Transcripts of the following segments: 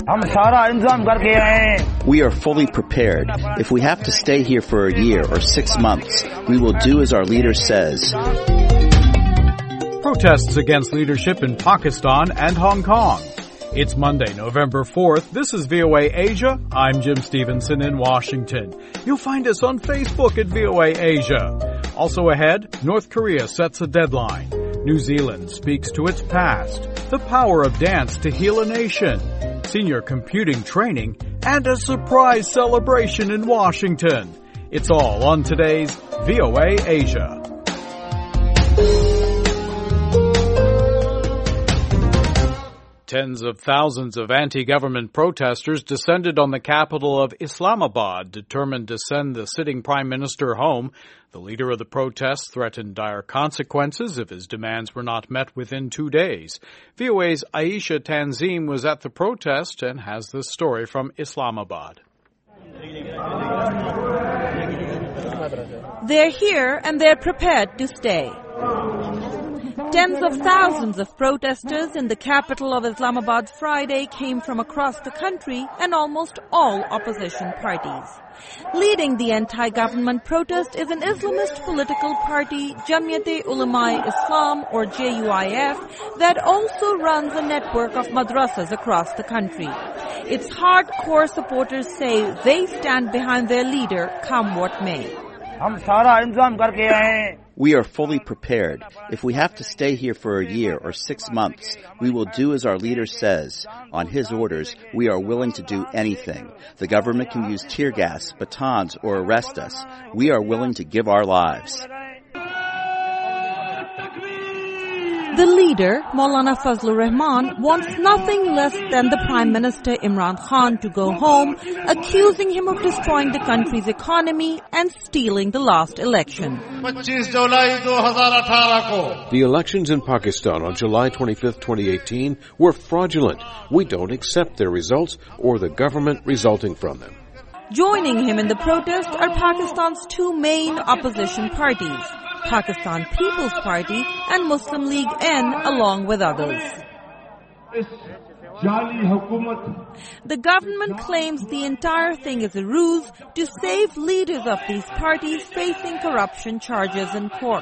We are fully prepared. If we have to stay here for a year or 6 months, we will do as our leader says. Protests against leadership in Pakistan and Hong Kong. It's Monday, November 4th. This is VOA Asia. I'm Jim Stevenson in Washington. You'll find us on Facebook at VOA Asia. Also ahead, North Korea sets a deadline. New Zealand speaks to its past. The power of dance to heal a nation. Senior computing training and a surprise celebration in Washington. It's all on today's VOA Asia. Tens of thousands of anti-government protesters descended on the capital of Islamabad, determined to send the sitting prime minister home. The leader of the protests threatened dire consequences if his demands were not met within 2 days. VOA's Aisha Tanzim was at the protest and has this story from Islamabad. They're here and they're prepared to stay. Tens of thousands of protesters in the capital of Islamabad Friday came from across the country and almost all opposition parties. Leading the anti-government protest is an Islamist political party, Jamiat-e-Ulama-e-Islam or JUIF, that also runs a network of madrasas across the country. Its hardcore supporters say they stand behind their leader, come what may. We are fully prepared. If we have to stay here for a year or 6 months, we will do as our leader says. On his orders, we are willing to do anything. The government can use tear gas, batons, or arrest us. We are willing to give our lives. The leader, Maulana Fazlur Rahman, wants nothing less than the Prime Minister Imran Khan to go home, accusing him of destroying the country's economy and stealing the last election. The elections in Pakistan on July 25, 2018 were fraudulent. We don't accept their results or the government resulting from them. Joining him in the protest are Pakistan's two main opposition parties, Pakistan People's Party and Muslim League N, along with others. The government claims the entire thing is a ruse to save leaders of these parties facing corruption charges in court.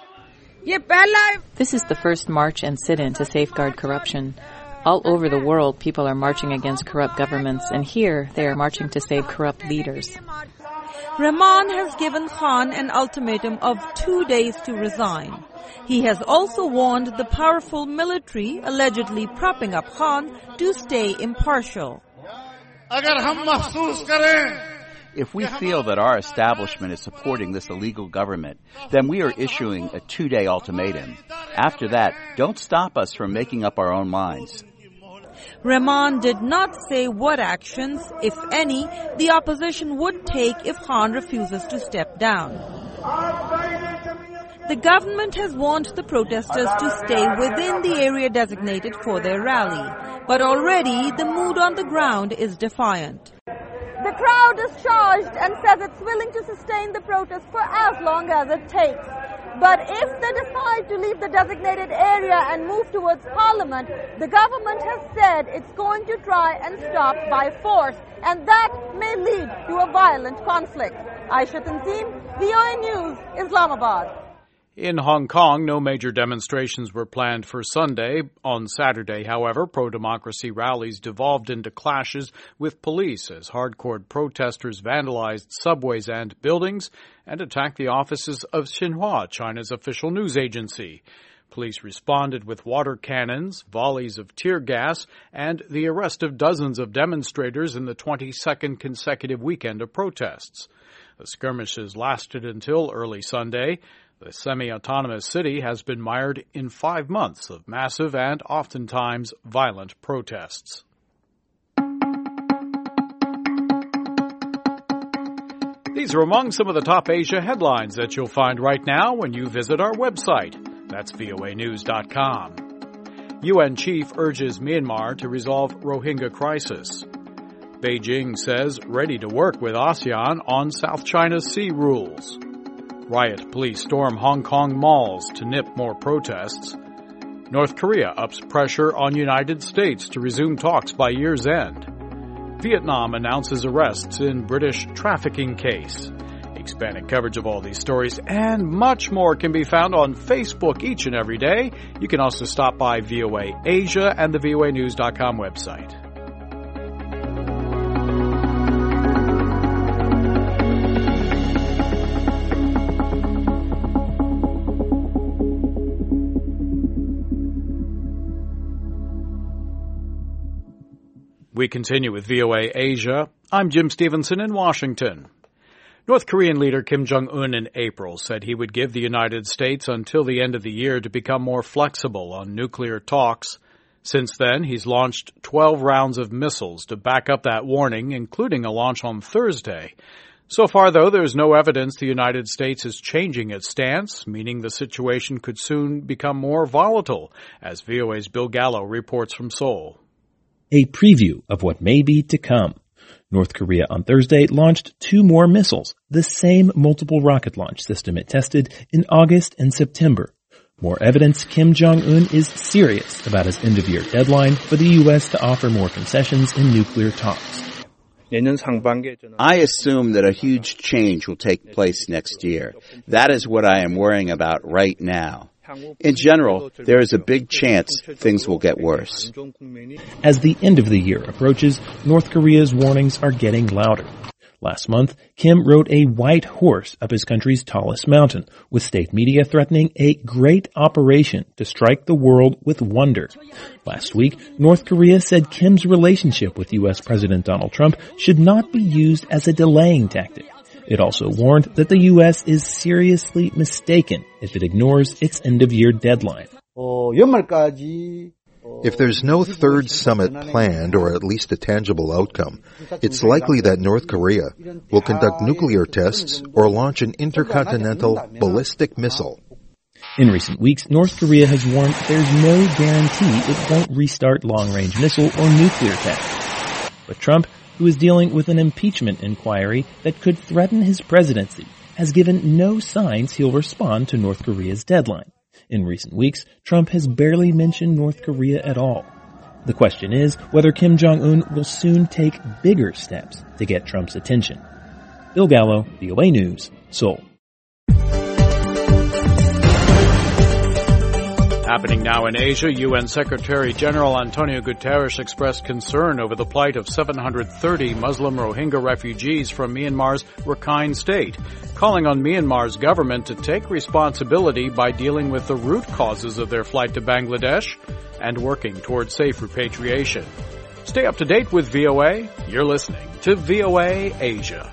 This is the first march and sit-in to safeguard corruption. All over the world, people are marching against corrupt governments, and here they are marching to save corrupt leaders. Rahman has given Khan an ultimatum of 2 days to resign. He has also warned the powerful military, allegedly propping up Khan, to stay impartial. If we feel that our establishment is supporting this illegal government, then we are issuing a 2-day ultimatum. After that, don't stop us from making up our own minds. Rahman did not say what actions, if any, the opposition would take if Khan refuses to step down. The government has warned the protesters to stay within the area designated for their rally, but already the mood on the ground is defiant. The crowd is charged and says it's willing to sustain the protest for as long as it takes. But if they decide to leave the designated area and move towards Parliament, the government has said it's going to try and stop by force, and that may lead to a violent conflict. Aisha Tanzim, VOA News, Islamabad. In Hong Kong, no major demonstrations were planned for Sunday. On Saturday, however, pro-democracy rallies devolved into clashes with police as hardcore protesters vandalized subways and buildings and attacked the offices of Xinhua, China's official news agency. Police responded with water cannons, volleys of tear gas, and the arrest of dozens of demonstrators in the 22nd consecutive weekend of protests. The skirmishes lasted until early Sunday. The semi-autonomous city has been mired in 5 months of massive and oftentimes violent protests. These are among some of the top Asia headlines that you'll find right now when you visit our website. That's voanews.com. UN chief urges Myanmar to resolve Rohingya crisis. Beijing says ready to work with ASEAN on South China Sea rules. Riot police storm Hong Kong malls to nip more protests. North Korea ups pressure on United States to resume talks by year's end. Vietnam announces arrests in British trafficking case. Expanded coverage of all these stories and much more can be found on Facebook each and every day. You can also stop by VOA Asia and the voanews.com website. We continue with VOA Asia. I'm Jim Stevenson in Washington. North Korean leader Kim Jong-un in April said he would give the United States until the end of the year to become more flexible on nuclear talks. Since then, he's launched 12 rounds of missiles to back up that warning, including a launch on Thursday. So far, though, there's no evidence the United States is changing its stance, meaning the situation could soon become more volatile, as VOA's Bill Gallo reports from Seoul. A preview of what may be to come. North Korea on Thursday launched 2 more missiles, the same multiple rocket launch system it tested in August and September. More evidence Kim Jong-un is serious about his end-of-year deadline for the U.S. to offer more concessions in nuclear talks. I assume that a huge change will take place next year. That is what I am worrying about right now. In general, there is a big chance things will get worse. As the end of the year approaches, North Korea's warnings are getting louder. Last month, Kim rode a white horse up his country's tallest mountain, with state media threatening a great operation to strike the world with wonder. Last week, North Korea said Kim's relationship with U.S. President Donald Trump should not be used as a delaying tactic. It also warned that the U.S. is seriously mistaken if it ignores its end-of-year deadline. If there's no third summit planned, or at least a tangible outcome, it's likely that North Korea will conduct nuclear tests or launch an intercontinental ballistic missile. In recent weeks, North Korea has warned there's no guarantee it won't restart long-range missile or nuclear tests. But Trump, who is dealing with an impeachment inquiry that could threaten his presidency, has given no signs he'll respond to North Korea's deadline. In recent weeks, Trump has barely mentioned North Korea at all. The question is whether Kim Jong-un will soon take bigger steps to get Trump's attention. Bill Gallo, VOA News, Seoul. Happening now in Asia, UN Secretary General Antonio Guterres expressed concern over the plight of 730 Muslim Rohingya refugees from Myanmar's Rakhine State, calling on Myanmar's government to take responsibility by dealing with the root causes of their flight to Bangladesh and working towards safe repatriation. Stay up to date with VOA. You're listening to VOA Asia.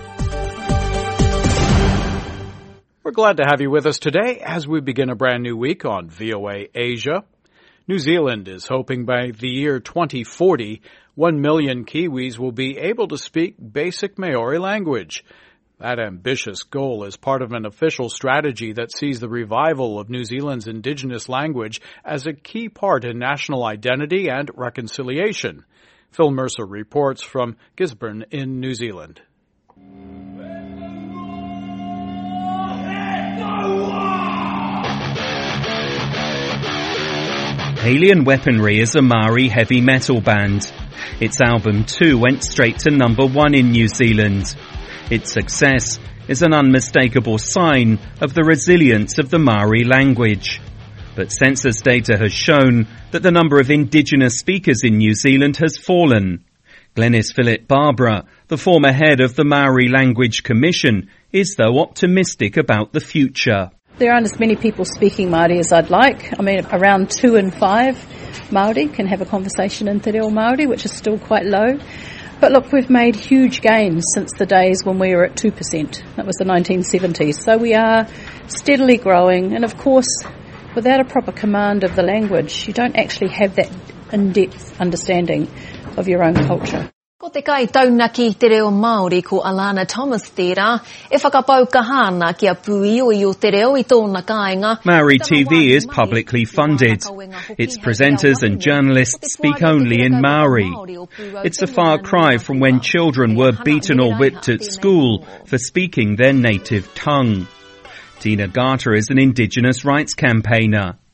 We're glad to have you with us today as we begin a brand new week on VOA Asia. New Zealand is hoping by the year 2040, 1 million Kiwis will be able to speak basic Maori language. That ambitious goal is part of an official strategy that sees the revival of New Zealand's indigenous language as a key part in national identity and reconciliation. Phil Mercer reports from Gisborne in New Zealand. Alien Weaponry is a Maori heavy metal band. Its album 2 went straight to number 1 in New Zealand. Its success is an unmistakable sign of the resilience of the Maori language. But census data has shown that the number of indigenous speakers in New Zealand has fallen. Glenys Philip-Barbara, the former head of the Maori Language Commission, is though optimistic about the future. There aren't as many people speaking Māori as I'd like. I mean, around 2 in 5 Māori can have a conversation in Te Reo Māori, which is still quite low. But look, we've made huge gains since the days when we were at 2%. That was the 1970s. So we are steadily growing. And of course, without a proper command of the language, you don't actually have that in-depth understanding of your own culture. Ko te kai tauna ki Te Reo Māori ko Alana Thomas tērā, e whakapau kahana kia puioi o Te Reo I tōna kāinga. Maori TV is publicly funded. Its presenters and journalists speak only in Maori. It's a far cry from when children were beaten or whipped at school for speaking their native tongue. Tina Garter is an Indigenous rights campaigner.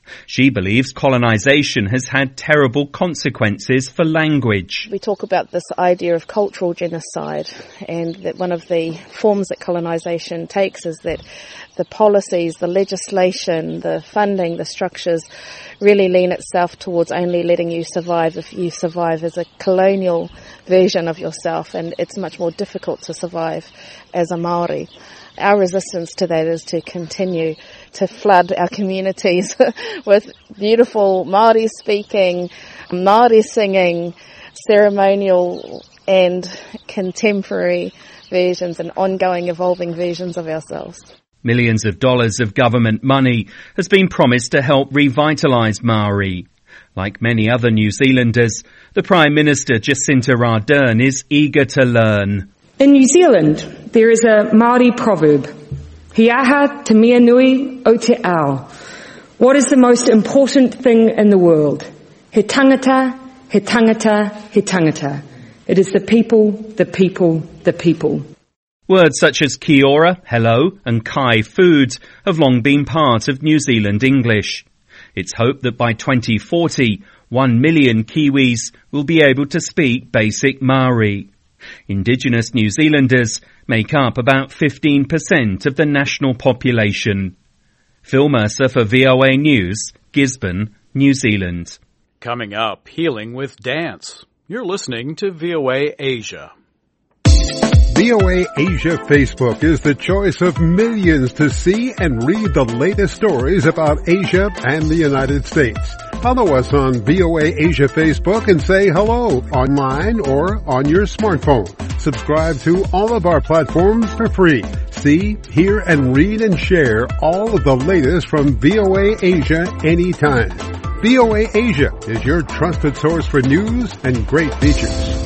She believes colonization has had terrible consequences for language. We talk about this idea of cultural genocide, and that one of the forms that colonization takes is that the policies, the legislation, the funding, the structures really lean itself towards only letting you survive if you survive as a colonial version of yourself, and it's much more difficult to survive as a Māori. Our resistance to that is to continue to flood our communities with beautiful Māori speaking, Māori singing, ceremonial and contemporary versions and ongoing evolving versions of ourselves. Millions of dollars of government money has been promised to help revitalise Māori. Like many other New Zealanders, the Prime Minister Jacinda Ardern is eager to learn. In New Zealand, there is a Māori proverb, He aha te mea nui o te ao. What is the most important thing in the world? He tangata, he tangata, he tangata. It is the people, the people, the people. Words such as kia ora, hello, and kai, food, have long been part of New Zealand English. It's hoped that by 2040, 1 million Kiwis will be able to speak basic Māori. Indigenous New Zealanders make up about 15% of the national population. Phil Mercer for VOA News, Gisborne, New Zealand. Coming up, healing with dance. You're listening to VOA Asia. VOA Asia Facebook is the choice of millions to see and read the latest stories about Asia and the United States. Follow us on VOA Asia Facebook and say hello online or on your smartphone. Subscribe to all of our platforms for free. See, hear, and read and share all of the latest from VOA Asia anytime. VOA Asia is your trusted source for news and great features.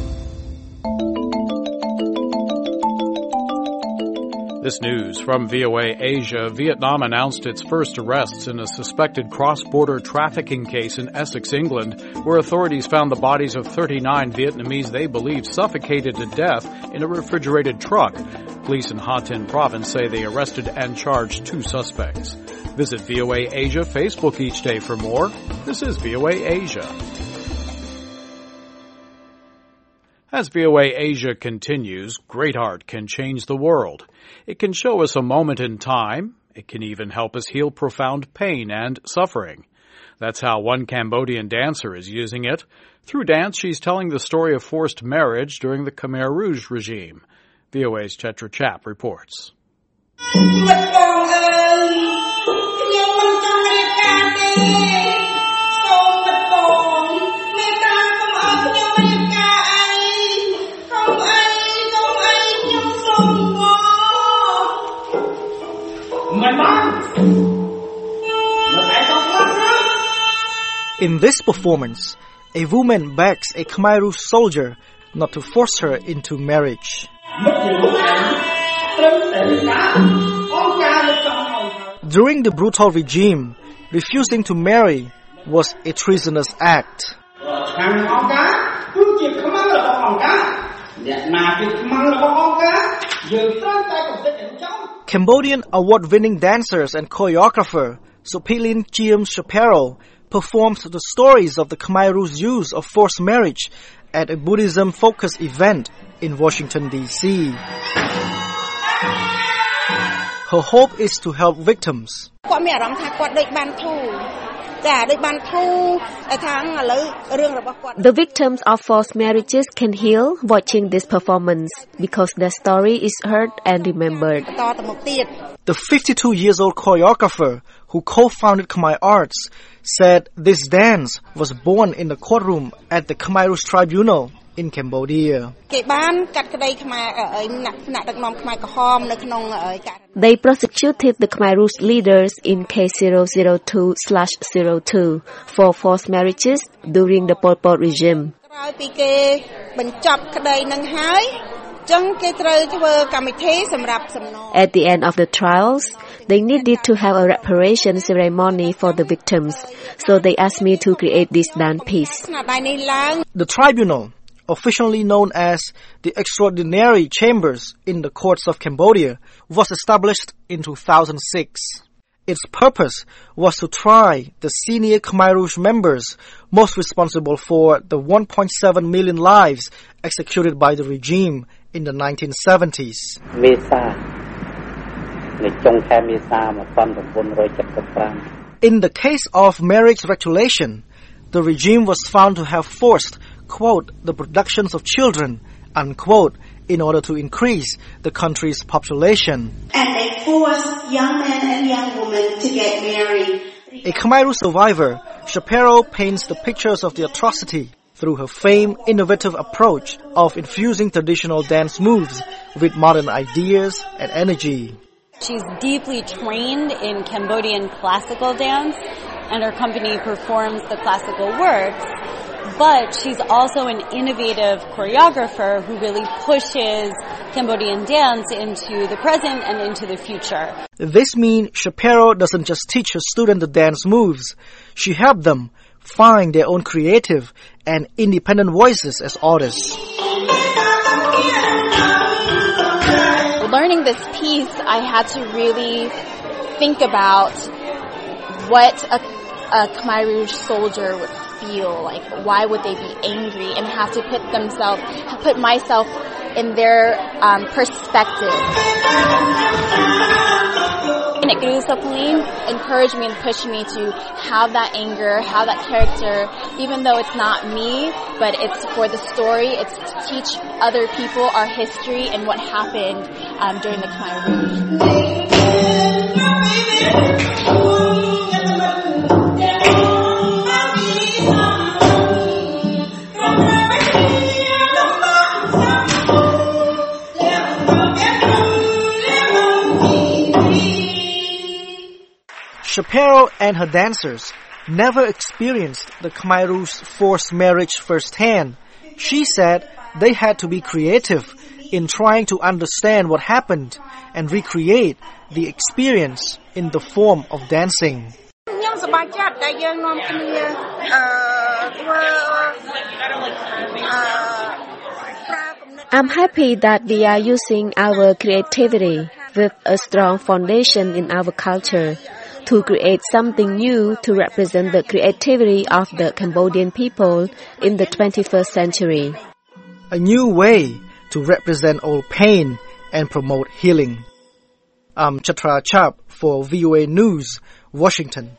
This news from VOA Asia. Vietnam announced its first arrests in a suspected cross-border trafficking case in Essex, England, where authorities found the bodies of 39 Vietnamese they believe suffocated to death in a refrigerated truck. Police in Ha Tinh province say they arrested and charged 2 suspects. Visit VOA Asia Facebook each day for more. This is VOA Asia. As VOA Asia continues, great art can change the world. It can show us a moment in time. It can even help us heal profound pain and suffering. That's how one Cambodian dancer is using it. Through dance, she's telling the story of forced marriage during the Khmer Rouge regime. VOA's Chetra Chap reports. In this performance, a woman begs a Khmer Rouge soldier not to force her into marriage. During the brutal regime, refusing to marry was a treasonous act. Cambodian award-winning dancers and choreographer Sopilin Chiem Chaparro performed the stories of the Khmer Rouge use of forced marriage at a Buddhism-focused event in Washington, D.C. Her hope is to help victims. The victims of forced marriages can heal watching this performance because their story is heard and remembered. The 52-year-old choreographer who co-founded Khmer Arts said this dance was born in the courtroom at the Khmer Rouge Tribunal in Cambodia. They prosecuted the Khmer Rouge leaders in case 002/02 for forced marriages during the Pol Pot regime. At the end of the trials, they needed to have a reparation ceremony for the victims, so they asked me to create this dance piece. The tribunal, officially known as the Extraordinary Chambers in the Courts of Cambodia, was established in 2006. Its purpose was to try the senior Khmer Rouge members most responsible for the 1.7 million lives executed by the regime in the 1970s. In the case of marriage regulation, the regime was found to have forced, quote, the productions of children, unquote, in order to increase the country's population. And they forced young men and young women to get married. A Khmer Rouge survivor, Shapiro paints the pictures of the atrocity through her famed innovative approach of infusing traditional dance moves with modern ideas and energy. She's deeply trained in Cambodian classical dance, and her company performs the classical works, but she's also an innovative choreographer who really pushes Cambodian dance into the present and into the future. This means Shapiro doesn't just teach her students the dance moves, she helped them find their own creative and independent voices as artists. Learning this piece, I had to really think about what a Khmer Rouge soldier would feel like. Why would they be angry, and have to put myself in their perspective. And Guru Sapulin encouraged me and pushed me to have that anger, have that character, even though it's not me, but it's for the story. It's to teach other people our history and what happened during the Khmer Rouge. Shapiro and her dancers never experienced the Khmer Rouge forced marriage firsthand. She said they had to be creative in trying to understand what happened and recreate the experience in the form of dancing. I'm happy that we are using our creativity with a strong foundation in our culture to create something new to represent the creativity of the Cambodian people in the 21st century. A new way to represent old pain and promote healing. I'm Chatra Chap for VOA News, Washington.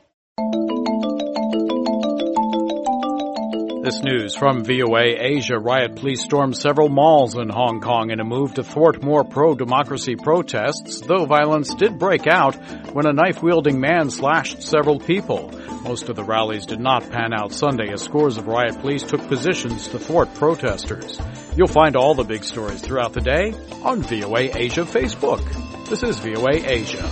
This news from VOA Asia. Riot police stormed several malls in Hong Kong in a move to thwart more pro-democracy protests, though violence did break out when a knife-wielding man slashed several people. Most of the rallies did not pan out Sunday as scores of riot police took positions to thwart protesters. You'll find all the big stories throughout the day on VOA Asia Facebook. This is VOA Asia.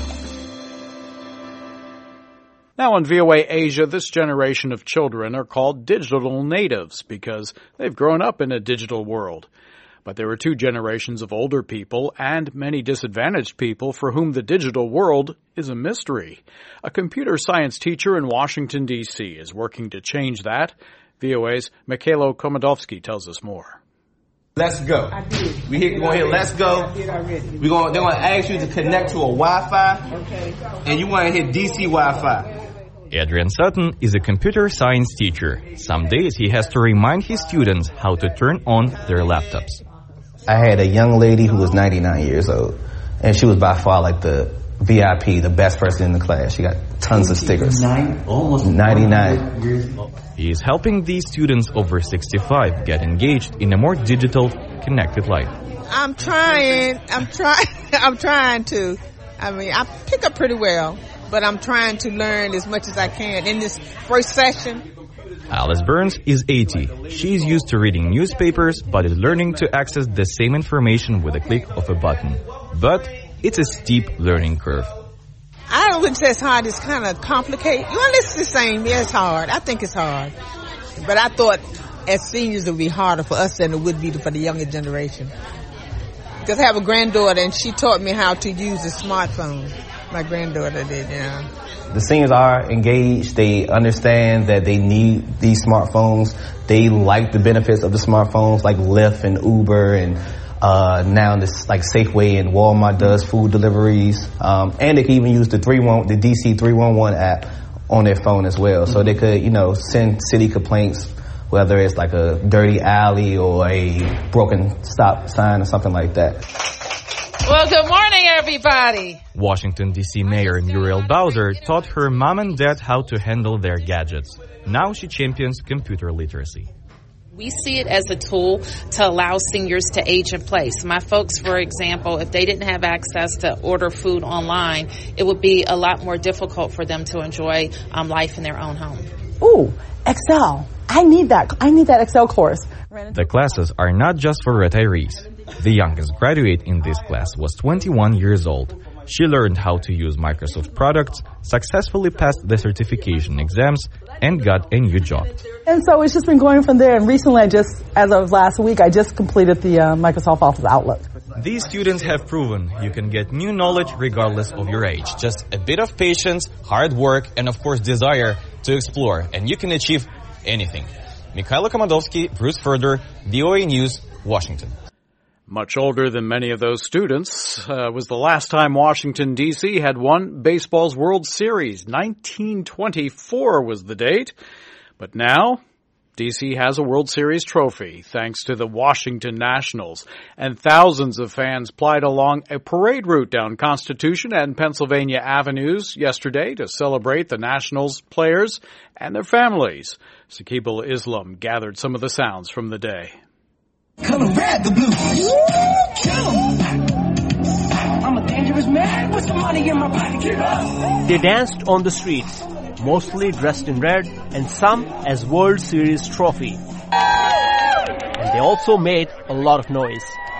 Now on VOA Asia, this generation of children are called digital natives because they've grown up in a digital world. But there are two generations of older people and many disadvantaged people for whom the digital world is a mystery. A computer science teacher in Washington, D.C. is working to change that. VOA's Mikhailo Komodovsky tells us more. Let's go. I did. We hit, go ahead, let's go. I did already. They're going to ask you to connect to a Wi-Fi. Okay. And you want to hit DC Wi-Fi. Adrian Sutton is a computer science teacher. Some days he has to remind his students how to turn on their laptops. I had a young lady who was 99 years old, and she was by far like the VIP, the best person in the class. She got tons of stickers. Almost 99. He is helping these students over 65 get engaged in a more digital, connected life. I'm trying to. I mean, I pick up pretty well, but I'm trying to learn as much as I can in this first session. Alice Burns is 80. She is used to reading newspapers, but is learning to access the same information with a click of a button. But it's a steep learning curve. I wouldn't say it's hard. It's kind of complicated. Well, it's the same. Yeah, it's hard. I think it's hard. But I thought as seniors it would be harder for us than it would be for the younger generation. Because I have a granddaughter, and she taught me how to use a smartphone. My granddaughter did, yeah. The seniors are engaged. They understand that they need these smartphones. They like the benefits of the smartphones like Lyft and Uber and Now this like Safeway and Walmart does food deliveries, and they can even use the DC 311 app on their phone as well. So they could, send city complaints, whether it's like a dirty alley or a broken stop sign or something like that. Well, good morning, everybody. Washington, D.C. Mayor Muriel Bowser taught her mom and dad how to handle their gadgets. Now she champions computer literacy. We see it as a tool to allow seniors to age in place. My folks, for example, if they didn't have access to order food online, it would be a lot more difficult for them to enjoy life in their own home. Ooh, Excel. I need that Excel course. The classes are not just for retirees. The youngest graduate in this class was 21 years old. She learned how to use Microsoft products, successfully passed the certification exams, and got a new job. And so it's just been going from there. And recently, as of last week, I just completed the Microsoft Office Outlook. These students have proven you can get new knowledge regardless of your age. Just a bit of patience, hard work, and of course desire to explore, and you can achieve anything. Mikhailo Komodovsky, Bruce Furter, VOA News, Washington. Much older than many of those students was the last time Washington, D.C. had won baseball's World Series. 1924 was the date. But now, D.C. has a World Series trophy thanks to the Washington Nationals. And thousands of fans plied along a parade route down Constitution and Pennsylvania Avenues yesterday to celebrate the Nationals players and their families. Saqib al-Islam gathered some of the sounds from the day. Color red, the blue. Kill 'em. I'm a dangerous man with some money in my pocket. Keep up. They danced on the streets, mostly dressed in red, and some as World Series trophy. And they also made a lot of noise.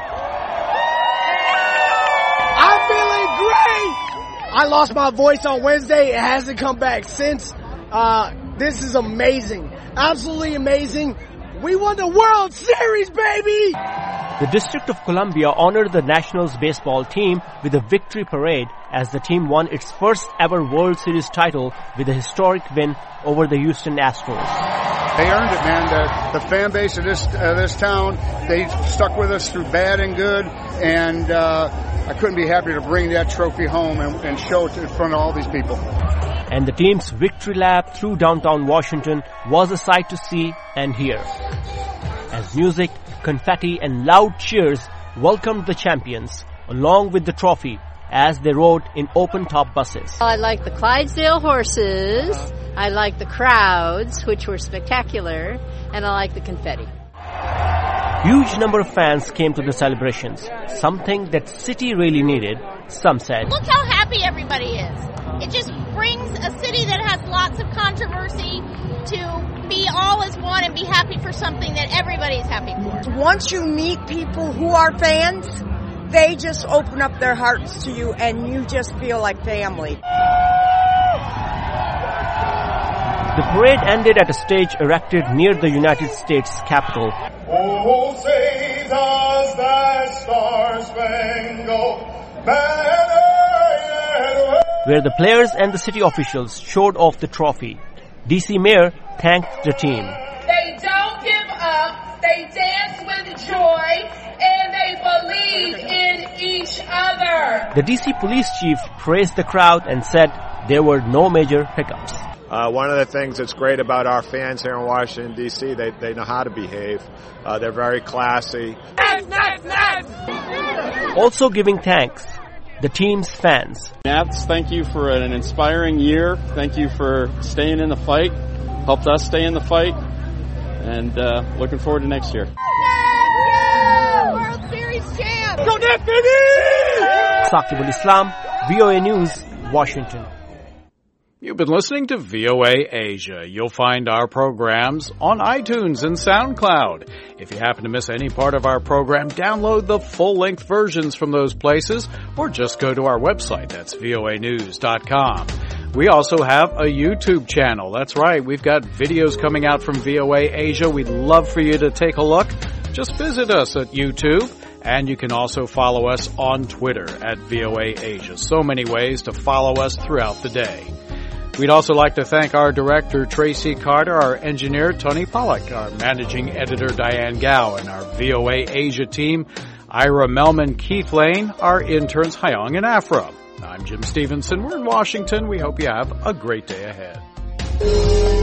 I'm feeling great! I lost my voice on Wednesday. It hasn't come back since. This is amazing. Absolutely amazing. We won the World Series, baby! The District of Columbia honored the Nationals baseball team with a victory parade as the team won its first ever World Series title with a historic win over the Houston Astros. They earned it, man. The fan base of this town, they stuck with us through bad and good, and I couldn't be happier to bring that trophy home and show it in front of all these people. And the team's victory lap through downtown Washington was a sight to see and hear, as music, confetti, and loud cheers welcomed the champions, along with the trophy, as they rode in open-top buses. I like the Clydesdale horses, I like the crowds, which were spectacular, and I like the confetti. Huge number of fans came to the celebrations, something that city really needed, some said. Look how happy everybody is. It just brings a city that has lots of controversy to be all as one and be happy for something that everybody is happy for. Once you meet people who are fans, they just open up their hearts to you and you just feel like family. The parade ended at a stage erected near the United States Capitol. Oh, say does that star-spangled banner where the players and the city officials showed off the trophy. D.C. Mayor thanked the team. They don't give up, they dance with joy, and they believe in each other. The D.C. police chief praised the crowd and said there were no major hiccups. One of the things that's great about our fans here in Washington, D.C., they know how to behave. They're very classy. Also giving thanks, the team's fans. Nats, thank you for an inspiring year. Thank you for staying in the fight. Helped us stay in the fight. And looking forward to next year. World Series champ! Go Saqib al-Islam, VOA News, Washington. You've been listening to VOA Asia. You'll find our programs on iTunes and SoundCloud. If you happen to miss any part of our program, download the full-length versions from those places or just go to our website. That's voanews.com. We also have a YouTube channel. That's right. We've got videos coming out from VOA Asia. We'd love for you to take a look. Just visit us at YouTube. And you can also follow us on Twitter at VOA Asia. So many ways to follow us throughout the day. We'd also like to thank our director, Tracy Carter, our engineer, Tony Pollack, our managing editor, Diane Gow, and our VOA Asia team. Ira Melman, Keith Lane, our interns Hyung and Afra. I'm Jim Stevenson. We're in Washington. We hope you have a great day ahead.